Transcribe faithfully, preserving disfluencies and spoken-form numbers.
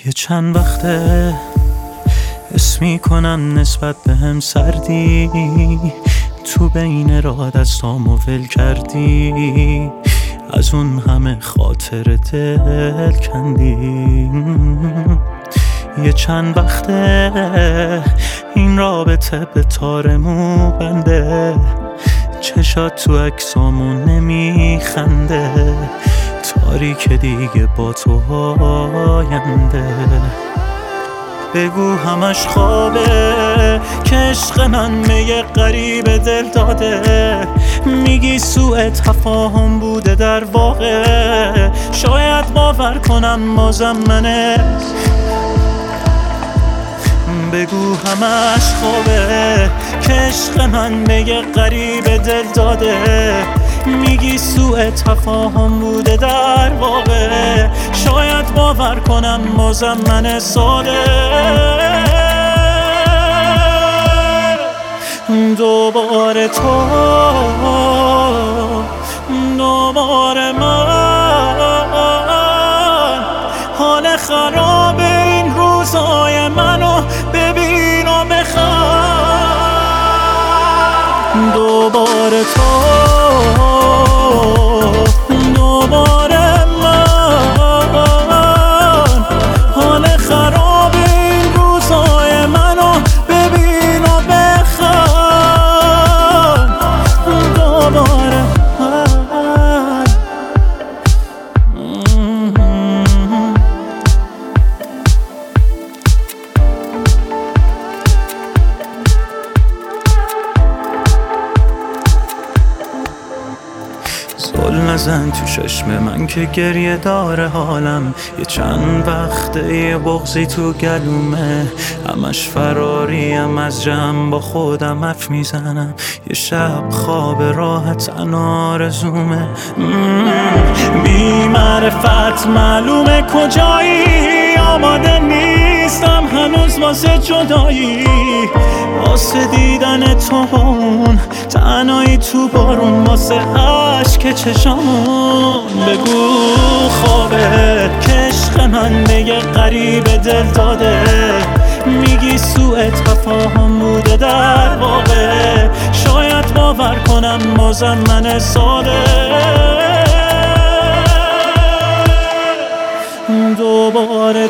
یه چند وقته حس میکنم نسبت به هم سردی، تو بین راه دستامو ول کردی، از اون همه خاطر دل کندی. یه چند وقته این رابطه به تار مو بنده، چشات تو عکسامو نمیخنده، تاریک دیگه با تو آینده. بگو همش خوابه که عشق من به یه غریب دل داده، میگی سوء تفاهم بوده در واقع، شاید باور کنم بازم منه. بگو همش خوابه که عشق من به یه غریب دل داده، میگی سوء تفاهم بوده در واقع، شاید باور کنم بازم من ساده. دوباره تو، دوباره من، حال خراب این روزای منو ببین و بخواه. دوباره تو، دوباره من، حال خراب این روزای منو ببین و بخواه. دوباره من. زل نزن تو چشم من که گریه داره حالم، یه چند وقته یه بغضی تو گلومه، همش فراریم از جمع با خودم حرف میزنم، یه شب خواب راحت آرزومه. بی معرفت معلومه کجایی، آماده نیستم هنوز واسه جدایی، واسه دیدن تو اون تنهایی تو بارون، واسه عشق چشامون. بگو خوابه که عشق من به یه غریب دل داده، میگی سوء تفاهم بوده در واقع، شاید باور کنم بازم من ساده. دوباره